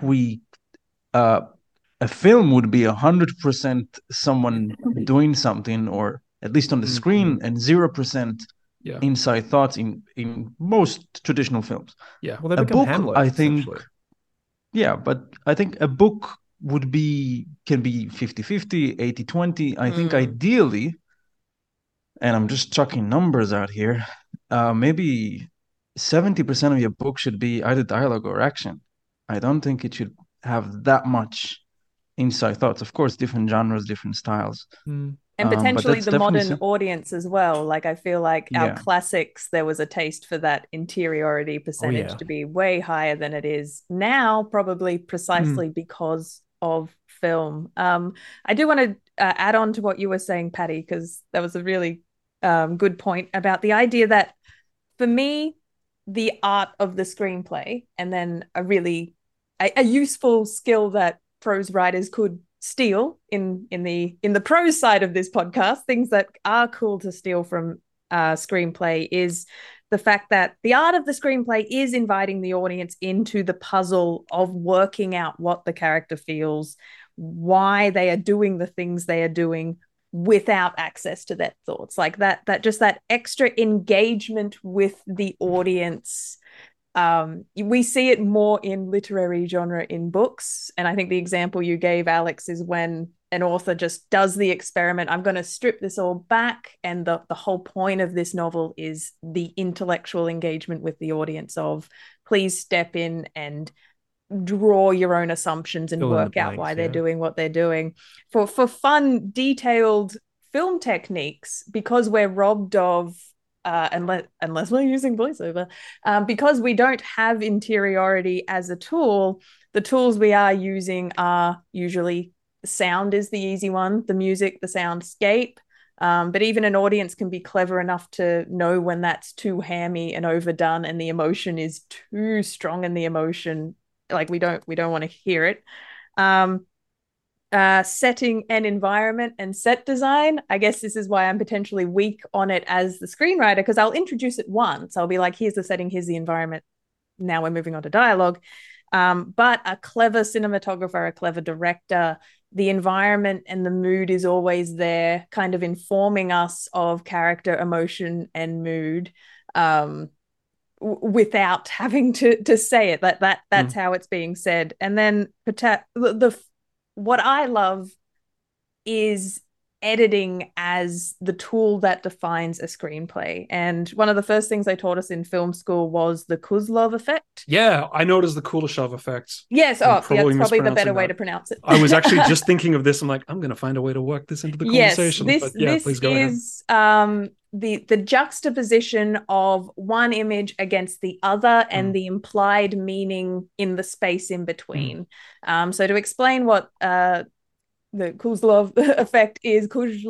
[SPEAKER 5] a film would be 100% someone doing something, or at least on the screen, and 0% inside thoughts in most traditional films.
[SPEAKER 2] Yeah, well, they become
[SPEAKER 5] book,
[SPEAKER 2] Hamlet,
[SPEAKER 5] I think. Yeah, but I think a book can be 50-50, 80-20. I think ideally, and I'm just chucking numbers out here, maybe 70% of your book should be either dialogue or action. I don't think it should have that much inside thoughts. Of course, different genres, different styles.
[SPEAKER 3] And potentially the modern audience as well. Like, I feel like our classics, there was a taste for that interiority percentage to be way higher than it is now, probably precisely because of film. I do want to add on to what you were saying, Patty, because that was a really good point about the idea that, for me, the art of the screenplay, and then a useful skill that prose writers could steal in the prose side of this podcast, things that are cool to steal from screenplay, is the fact that the art of the screenplay is inviting the audience into the puzzle of working out what the character feels, why they are doing the things they are doing without access to their thoughts. Like that just that extra engagement with the audience. We see it more in literary genre in books. And I think the example you gave, Alex, is when an author just does the experiment. I'm going to strip this all back. And the whole point of this novel is the intellectual engagement with the audience of, please step in and draw your own assumptions and work out why they're doing what they're doing. For fun, detailed film techniques, because we're robbed of unless we're using voiceover, because we don't have interiority as a tool, the tools we are using are usually sound is the easy one, the music, the soundscape. But even an audience can be clever enough to know when that's too hammy and overdone and the emotion is too strong in the emotion. Like we don't want to hear it. Setting and environment and set design. I guess this is why I'm potentially weak on it as the screenwriter, because I'll introduce it once. I'll be like, here's the setting, here's the environment. Now we're moving on to dialogue. But a clever cinematographer, a clever director, the environment and the mood is always there, kind of informing us of character, emotion, and mood. Without having to say it, that's how it's being said. And then what I love is editing as the tool that defines a screenplay. And one of the first things they taught us in film school was the Kozlov effect.
[SPEAKER 4] Yeah, I know it as the Kuleshov effect.
[SPEAKER 3] Yes, that's probably the better way to pronounce it.
[SPEAKER 4] I was actually just thinking of this. I'm like, I'm going to find a way to work this into the conversation.
[SPEAKER 3] Yes, this
[SPEAKER 4] please go
[SPEAKER 3] is the juxtaposition of one image against the other and the implied meaning in the space in between. So to explain what the Kozlov effect is,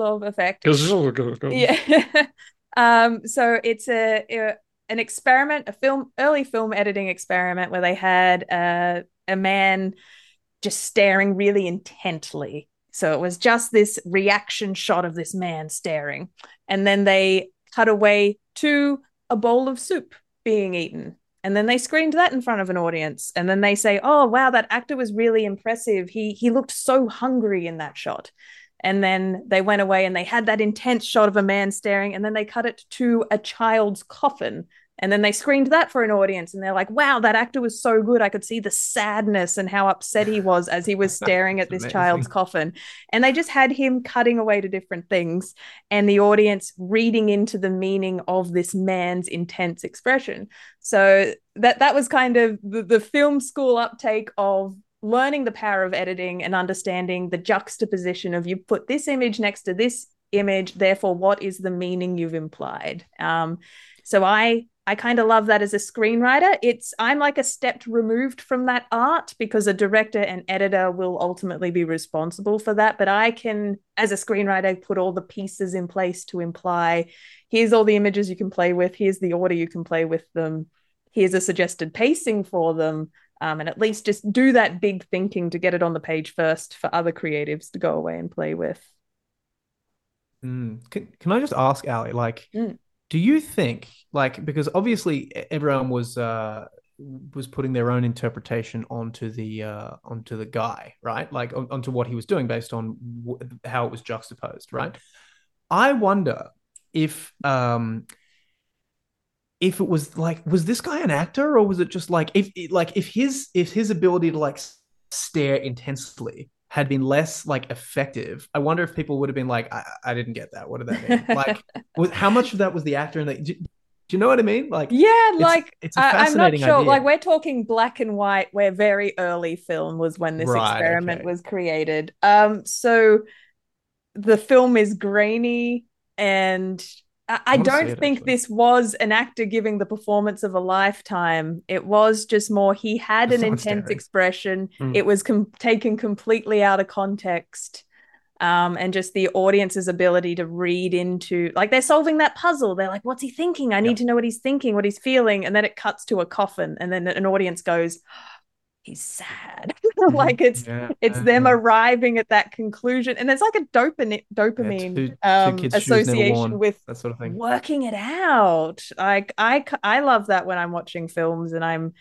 [SPEAKER 3] yeah. So it's an experiment, early film editing experiment where they had a man just staring really intently. So it was just this reaction shot of this man staring. And then they cut away to a bowl of soup being eaten. And then they screened that in front of an audience. And then they say, oh, wow, that actor was really impressive. He looked so hungry in that shot. And then they went away and they had that intense shot of a man staring. And then they cut it to a child's coffin. And then they screened that for an audience. And they're like, wow, that actor was so good. I could see the sadness and how upset he was as he was staring at this child's coffin. And they just had him cutting away to different things and the audience reading into the meaning of this man's intense expression. So that was kind of the film school uptake of learning the power of editing and understanding the juxtaposition of, you put this image next to this image, therefore what is the meaning you've implied? So I kind of love that as a screenwriter. I'm like a step removed from that art because a director and editor will ultimately be responsible for that. But I can, as a screenwriter, put all the pieces in place to imply, here's all the images you can play with, here's the order you can play with them, here's a suggested pacing for them, and at least just do that big thinking to get it on the page first for other creatives to go away and play with.
[SPEAKER 2] Can I just ask, Ali, like, do you think, like, because obviously everyone was putting their own interpretation onto the guy, right? Like onto what he was doing based on how it was juxtaposed, right? I wonder if it was like, was this guy an actor, or was it just like if his ability to like stare intensely had been less like effective, I wonder if people would have been like, I didn't get that. What did that mean? Like, how much of that was the actor? And do you know what I mean? Like,
[SPEAKER 3] yeah,
[SPEAKER 2] it's a fascinating
[SPEAKER 3] I'm not sure.
[SPEAKER 2] idea.
[SPEAKER 3] Like, we're talking black and white, where very early film was when this experiment was created. So the film is grainy, and I don't think this was an actor giving the performance of a lifetime. It was just more, he had an intense expression. It was taken completely out of context. And just the audience's ability to read into, like, they're solving that puzzle. They're like, what's he thinking? I need to know what he's thinking, what he's feeling. And then it cuts to a coffin, and then an audience goes, he's sad. Like it's them arriving at that conclusion, and there's like a dopamine
[SPEAKER 2] two kids
[SPEAKER 3] association with
[SPEAKER 2] that sort of thing,
[SPEAKER 3] working it out. Like I love that when I'm watching films, and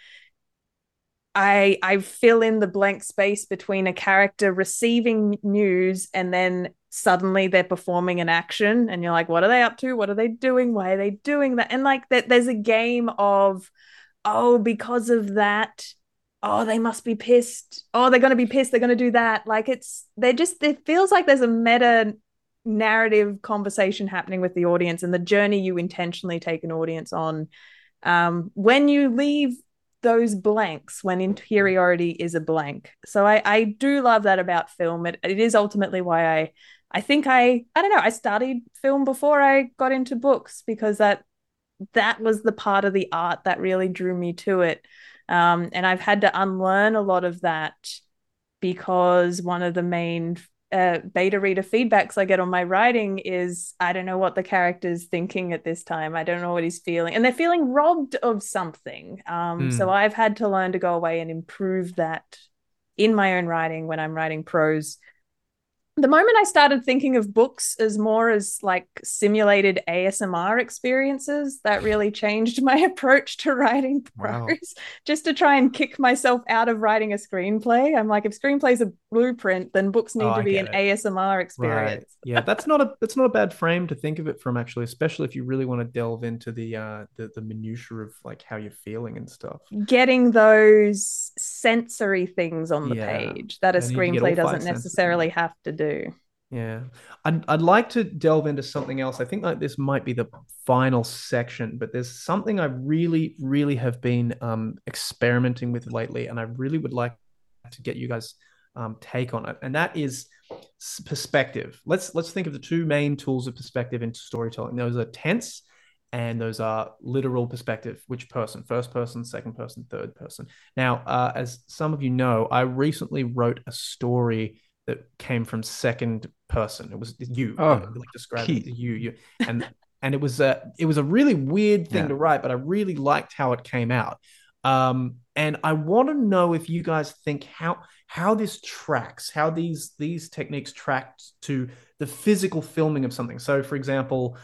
[SPEAKER 3] I fill in the blank space between a character receiving news and then suddenly they're performing an action, and you're like, what are they up to? What are they doing? Why are they doing that? And like that, there's a game of, oh, because of that, oh, they must be pissed. Oh, they're going to be pissed. They're going to do that. Like it feels like there's a meta narrative conversation happening with the audience and the journey you intentionally take an audience on. When you leave those blanks, when interiority is a blank. So I do love that about film. It is ultimately why I think I don't know, I studied film before I got into books, because that was the part of the art that really drew me to it. And I've had to unlearn a lot of that, because one of the main beta reader feedbacks I get on my writing is, I don't know what the character's thinking at this time. I don't know what he's feeling. And they're feeling robbed of something. So I've had to learn to go away and improve that in my own writing when I'm writing prose. The moment I started thinking of books as more as like simulated ASMR experiences, that really changed my approach to writing prose, just to try and kick myself out of writing a screenplay. I'm like, if screenplay's a blueprint, then books need to be an ASMR experience.
[SPEAKER 2] Right. Yeah, that's not a bad frame to think of it from, actually, especially if you really want to delve into the minutiae of like how you're feeling and stuff.
[SPEAKER 3] Getting those sensory things on the page that a screenplay doesn't necessarily have to do.
[SPEAKER 2] Yeah, I'd like to delve into something else. I think like this might be the final section, but there's something I really, really have been experimenting with lately, and I really would like to get you guys' take on it, and that is perspective. Let's think of the two main tools of perspective in storytelling. Those are tense, and those are literal perspective. Which person? First person, second person, third person. Now, as some of you know, I recently wrote a story that came from second person. It was you. Like described it as you. And it was a really weird thing to write, but I really liked how it came out. And I want to know if you guys think how this tracks, how these techniques track to the physical filming of something. So, for example,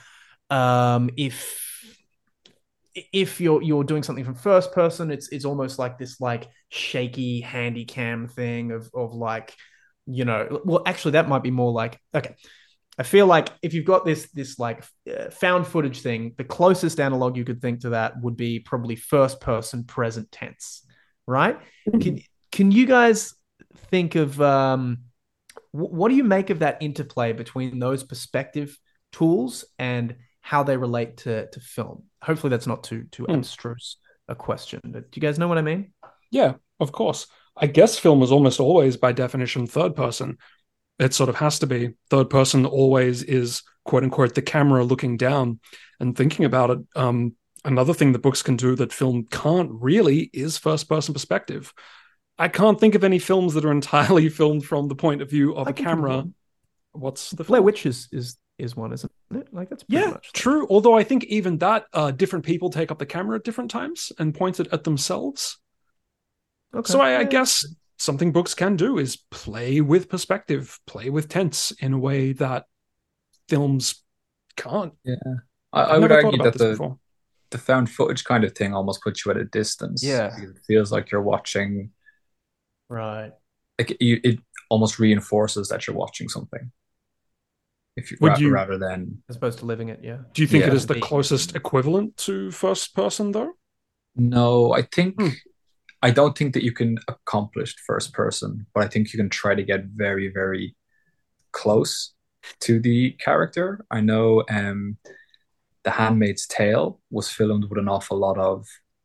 [SPEAKER 2] if you're doing something from first person, it's almost like this like shaky handy cam thing of like, you know, well, actually, that might be more like, okay, I feel like if you've got this like found footage thing, the closest analog you could think to that would be probably first person present tense, right? Can you guys think of what do you make of that interplay between those perspective tools and how they relate to film? Hopefully, that's not too abstruse a question, but do you guys know what I mean?
[SPEAKER 4] Yeah, of course. I guess film is almost always, by definition, third person. It sort of has to be. Third person always is, quote unquote, the camera looking down. And thinking about it, another thing that books can do that film can't really is first person perspective. I can't think of any films that are entirely filmed from the point of view of a camera. What's the
[SPEAKER 2] Blair Witch is one, isn't it? Like that's pretty much
[SPEAKER 4] true. Although I think even that different people take up the camera at different times and point it at themselves. Okay. So I guess something books can do is play with perspective, play with tense in a way that films can't.
[SPEAKER 6] Yeah, I would argue that the found footage kind of thing almost puts you at a distance.
[SPEAKER 2] Yeah,
[SPEAKER 6] it feels like you're watching.
[SPEAKER 2] Right.
[SPEAKER 6] Like it almost reinforces that you're watching something. If you rather than
[SPEAKER 2] as opposed to living it, yeah.
[SPEAKER 4] Do you think it is the closest equivalent to first person though?
[SPEAKER 6] No, I think. I don't think that you can accomplish first person, but I think you can try to get very, very close to the character. I know The Handmaid's Tale was filmed with an awful lot of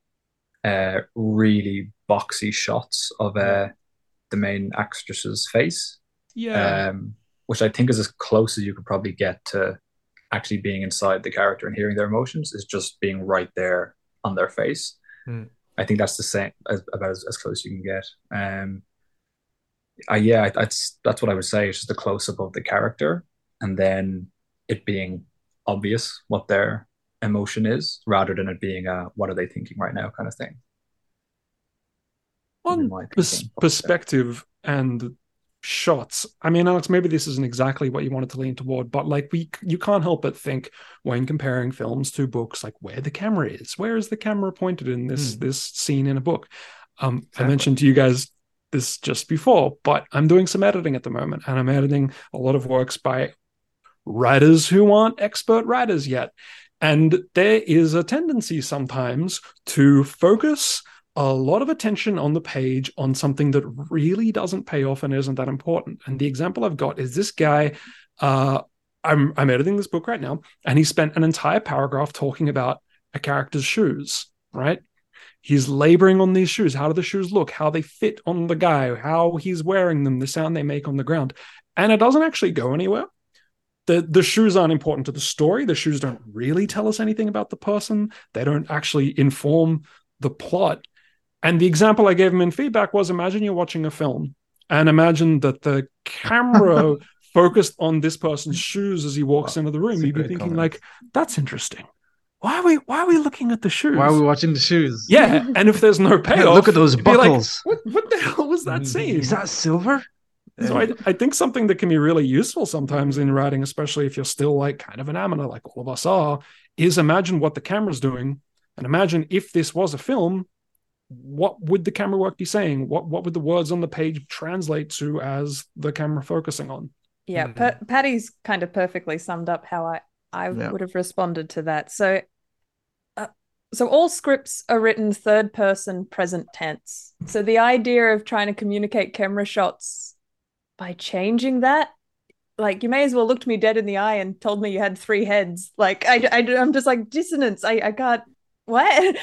[SPEAKER 6] really boxy shots of the main actress's face.
[SPEAKER 4] Yeah.
[SPEAKER 6] Which I think is as close as you could probably get to actually being inside the character and hearing their emotions, is just being right there on their face. I think that's the same about as close as you can get. Yeah, that's what I would say. It's just a close up of the character, and then it being obvious what their emotion is, rather than it being a "what are they thinking right now" kind of thing.
[SPEAKER 4] On perspective and shots, I mean, Alex, maybe this isn't exactly what you wanted to lean toward, but like you can't help but think when comparing films to books, like where the camera is, where is the camera pointed in this scene in a book? Exactly. I mentioned to you guys this just before, but I'm doing some editing at the moment, and I'm editing a lot of works by writers who aren't expert writers yet. And there is a tendency sometimes to focus a lot of attention on the page on something that really doesn't pay off and isn't that important. And the example I've got is this guy, I'm editing this book right now, and he spent an entire paragraph talking about a character's shoes, right? He's laboring on these shoes. How do the shoes look? How they fit on the guy, how he's wearing them, the sound they make on the ground. And it doesn't actually go anywhere. The shoes aren't important to the story. The shoes don't really tell us anything about the person. They don't actually inform the plot. And the example I gave him in feedback was, imagine you're watching a film and imagine that the camera focused on this person's shoes as he walks into the room. You'd be thinking like, that's interesting. Why are we looking at the shoes?
[SPEAKER 5] Why are we watching the shoes?
[SPEAKER 4] Yeah, and if there's no payoff,
[SPEAKER 5] look at those buckles.
[SPEAKER 4] Like, what the hell was that scene?
[SPEAKER 5] Is that silver?
[SPEAKER 4] So I think something that can be really useful sometimes in writing, especially if you're still like kind of an amateur, like all of us are, is imagine what the camera's doing, and imagine if this was a film, what would the camera work be saying? What would the words on the page translate to as the camera focusing on?
[SPEAKER 3] Yeah, Patty's kind of perfectly summed up how I would have responded to that. So all scripts are written third person present tense. So the idea of trying to communicate camera shots by changing that, like, you may as well looked me dead in the eye and told me you had 3 heads. Like I'm just like, dissonance. I can't, what?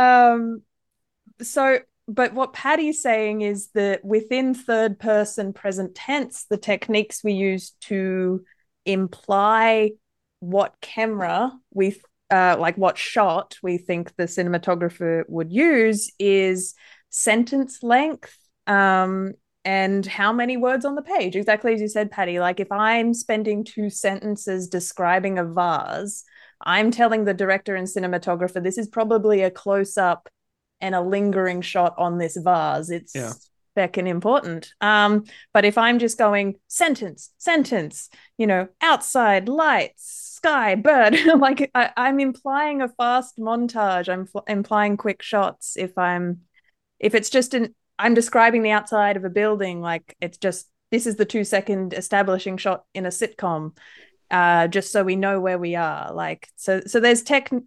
[SPEAKER 3] But what Patty's saying is that within third person present tense, the techniques we use to imply what camera like what shot we think the cinematographer would use is sentence length, and how many words on the page. Exactly as you said, Patty. Like if I'm spending 2 sentences describing a vase, I'm telling the director and cinematographer this is probably a close-up and a lingering shot on this vase. It's feckin' important. But if I'm just going sentence, outside, lights, sky, bird, like I'm implying a fast montage. I'm implying quick shots. If it's just I'm describing the outside of a building, like it's just, this is the 2-second establishing shot in a sitcom, just so we know where we are. Like, so there's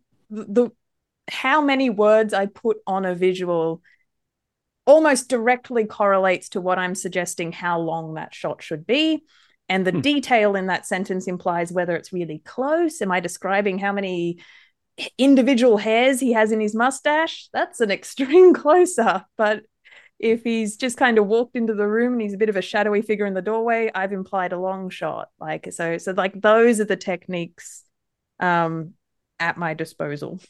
[SPEAKER 3] how many words I put on a visual almost directly correlates to what I'm suggesting how long that shot should be. And the detail in that sentence implies whether it's really close. Am I describing how many individual hairs he has in his mustache? That's an extreme close-up. But if he's just kind of walked into the room and he's a bit of a shadowy figure in the doorway, I've implied a long shot. Like, so like those are the techniques at my disposal.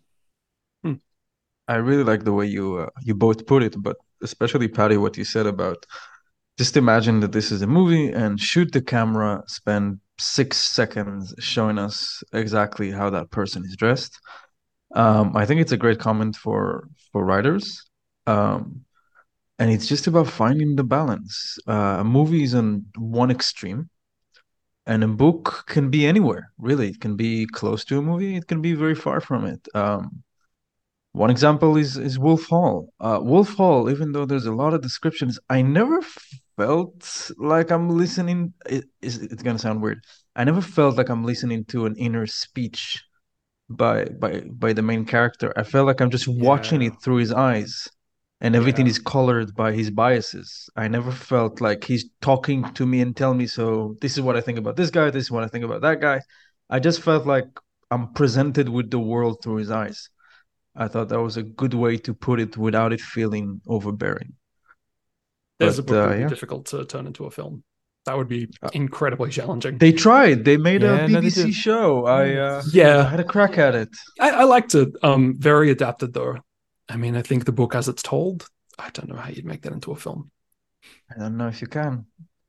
[SPEAKER 5] I really like the way you both put it, but especially Patty, what you said about just imagine that this is a movie and shoot the camera, spend 6 seconds showing us exactly how that person is dressed. I think it's a great comment for writers. And it's just about finding the balance. A movie is on one extreme, and a book can be anywhere, really. It can be close to a movie, it can be very far from it. One example is Wolf Hall. Wolf Hall, even though there's a lot of descriptions, I never felt like I'm listening. It's gonna sound weird. I never felt like I'm listening to an inner speech by the main character. I felt like I'm just watching it through his eyes, and everything is colored by his biases. I never felt like he's talking to me and telling me, so this is what I think about this guy, this is what I think about that guy. I just felt like I'm presented with the world through his eyes. I thought that was a good way to put it without it feeling overbearing.
[SPEAKER 4] There's a book that would be difficult to turn into a film. That would be incredibly challenging.
[SPEAKER 5] They tried. They made a BBC show. I had a crack at it.
[SPEAKER 4] I liked it. Very adapted, though. I mean, I think the book as it's told, I don't know how you'd make that into a film.
[SPEAKER 5] I don't know if you can.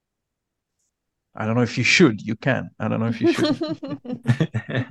[SPEAKER 5] I don't know if you should. You can. I don't know if you should.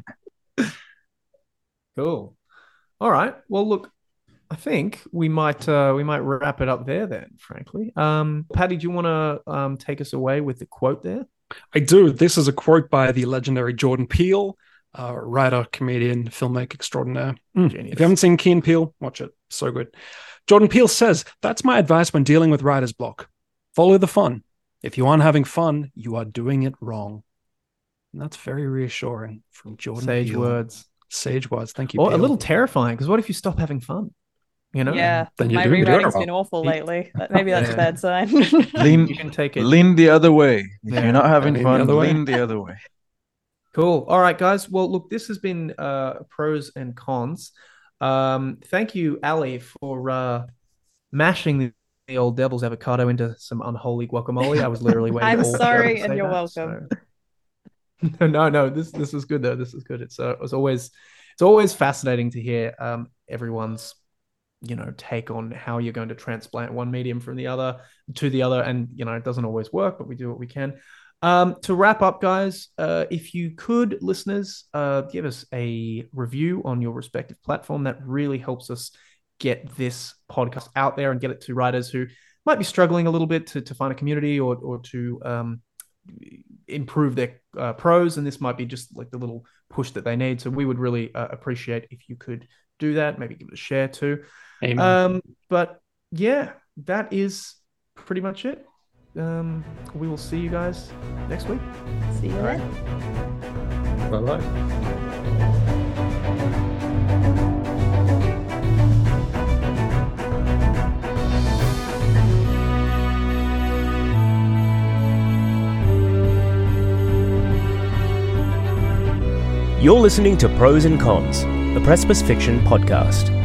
[SPEAKER 2] Cool. All right. Well, look, I think we might wrap it up there then, frankly. Paddy, do you want to take us away with the quote there?
[SPEAKER 4] I do. This is a quote by the legendary Jordan Peele, writer, comedian, filmmaker extraordinaire. If you haven't seen Key and Peele, watch it. So good. Jordan Peele says, "That's my advice when dealing with writer's block. Follow the fun. If you aren't having fun, you are doing it wrong." And that's very reassuring from Jordan
[SPEAKER 2] Sage
[SPEAKER 4] Peele.
[SPEAKER 2] words.
[SPEAKER 4] Sage words. Thank you,
[SPEAKER 2] Or a
[SPEAKER 4] Peele.
[SPEAKER 2] little terrifying, because what if you stop having fun? You know?
[SPEAKER 3] Yeah,
[SPEAKER 4] Then you're
[SPEAKER 3] my
[SPEAKER 4] doing it
[SPEAKER 3] rewriting's
[SPEAKER 4] wrong.
[SPEAKER 3] been awful lately. Maybe that's a bad sign.
[SPEAKER 2] You can take it.
[SPEAKER 5] Lean the other way. If
[SPEAKER 2] Yeah.
[SPEAKER 5] you're not having
[SPEAKER 4] Lean the
[SPEAKER 5] fun,
[SPEAKER 4] other way.
[SPEAKER 5] lean the other way.
[SPEAKER 2] Cool. All right, guys. Well, look, this has been pros and cons. Thank you, Ali, for mashing the old devil's avocado into some unholy guacamole. I was literally waiting.
[SPEAKER 3] I'm
[SPEAKER 2] all show
[SPEAKER 3] sorry,
[SPEAKER 2] to
[SPEAKER 3] and
[SPEAKER 2] say
[SPEAKER 3] you're
[SPEAKER 2] that,
[SPEAKER 3] welcome.
[SPEAKER 2] so- No. This is good though. This is good. It's always fascinating to hear everyone's take on how you're going to transplant one medium from the other to the other, and it doesn't always work, but we do what we can. To wrap up, guys, if you could, listeners, give us a review on your respective platform. That really helps us get this podcast out there and get it to writers who might be struggling a little bit to find a community or to improve their prose. And this might be just like the little push that they need. So we would really appreciate if you could do that. Maybe give it a share too.
[SPEAKER 4] Amen.
[SPEAKER 2] But yeah, that is pretty much it. We will see you guys next week.
[SPEAKER 3] See you then.
[SPEAKER 6] Bye-bye.
[SPEAKER 1] You're listening to Pros and Cons, the Precipice Fiction podcast.